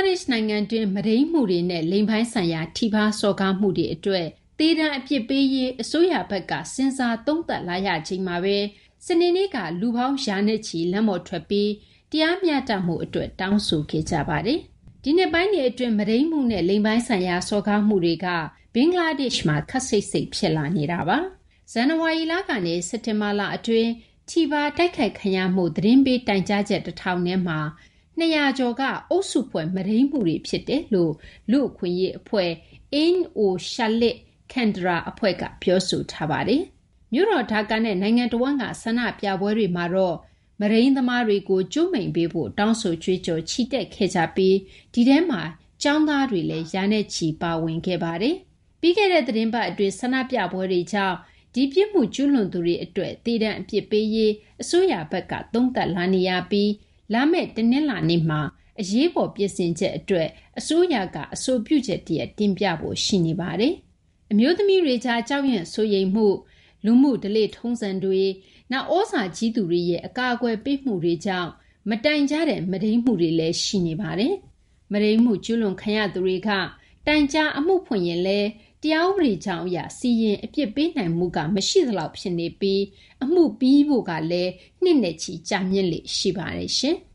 ဒေ့ရှ်နိုင်ငံတွင်းမုဒိမ်းမှုတွေနဲ့လိင်ပိုင်းဆိုင်ရာထိပါးစော်ကားမှုတွေအတွက်သေဒဏ်အပြစ်ပေးရေးအစိုးရဘက်ကစဉ်းစားသုံးသပ်လာရချိန်မှာပဲစနေနေ့ကလူပေါင်းရာနဲ့ချီလမ်းပေါ်ထွက်ပြီးတရားမျှတမှုအတွက်တောင်းဆိုခဲ့ကြပါတယ်။ဒီနှစ်ပိုင်းတွေအတွင်းမုဒိမ်းမှုနဲ့လိင်ပိုင်းဆိုင်ရာစော်ကားမှုတွေကဘင်္ဂလားဒေ့ရှ်မှာခပ်စိတ်စိတ်ဖြစ်လာနေတာပါ။ဇန်နဝါရီလကနေစက်တင်ဘာလအတွင်းထိပါတိုက်ခိုက်ခံရမှုသတင်းပေးတိုင်ကြားချက်1000ထဲမှာ200ကျော်ကအုပ်စုဖွဲ့မုဒိမ်းမှုတွေဖြစ်တယ်လို့လူ့အခွင့်အရေးအဖွဲ့ Ain o Shalit Khandra အဖွဲ့ကပြောဆိုထားပါတယ်။မြို့တော်ဒါကာနဲ့နိုင်ငံတော်ဝန်ကဆန္ဒပြပွဲတွေမှာတော့မုဒိမ်းသမားတွေကိုကြိုးမိန်ပေးဖို့တောင်းဆိုကြွေးကြော်ချီတက်ခဲ့ကြပြီးဒီထဲမှာကျောင်းသားတွေလည်းရာနဲ့ချီပါဝင်ခဲ့ပါတယ်။ပြီးခဲ့တဲ့သတင်းပတ်အတွင်းဆန္ဒပြပွဲတွေကြောင့်ဒီပြစ်မှုကျူးလွန်သူတွေအတွက်သေဒဏ်အပြစ်ပေးရေးအစိုးရဘက်ကသုံးသပ်လာနေရပြီးလာမယ့်တနင်္လာနေ့မှာအရေးပေါ်ပြင်ဆင်ချက်အတွက်အစိုးရကအဆိုပြုချက်တရက်တင်ပြဖို့ရှိနေပါတယ်။အမျိုးသမီးတွေကြားကြောက်ရွံ့စိုးရိမ်မှုလူမှုဓလေ့ထုံးစံတွေနောက်ဩဇာကြီးသူတွေရဲ့အကာအကွယ်ပေးမှုတွေကြောင့်မတိုင်ကြတဲ့မုဒိမ်းမှုတွေလည်းရှိနေပါတယ်။မုဒိမ်းမှုကျူးလွန်ခံရသူတွေကတိုင်ကြားအမှုဖွင့်ရင်လည်းတရားဥပဒေကြောင်းအရစီရင်အပြစ်ပေးနိုင်မှုကမရှိသလောက်ဖြစ်နေပြီးအမှုပြီးဖို့ကလည်းနှစ်နဲ့ချီကြာမြင့်လေရှိပါတယ်ရှင်။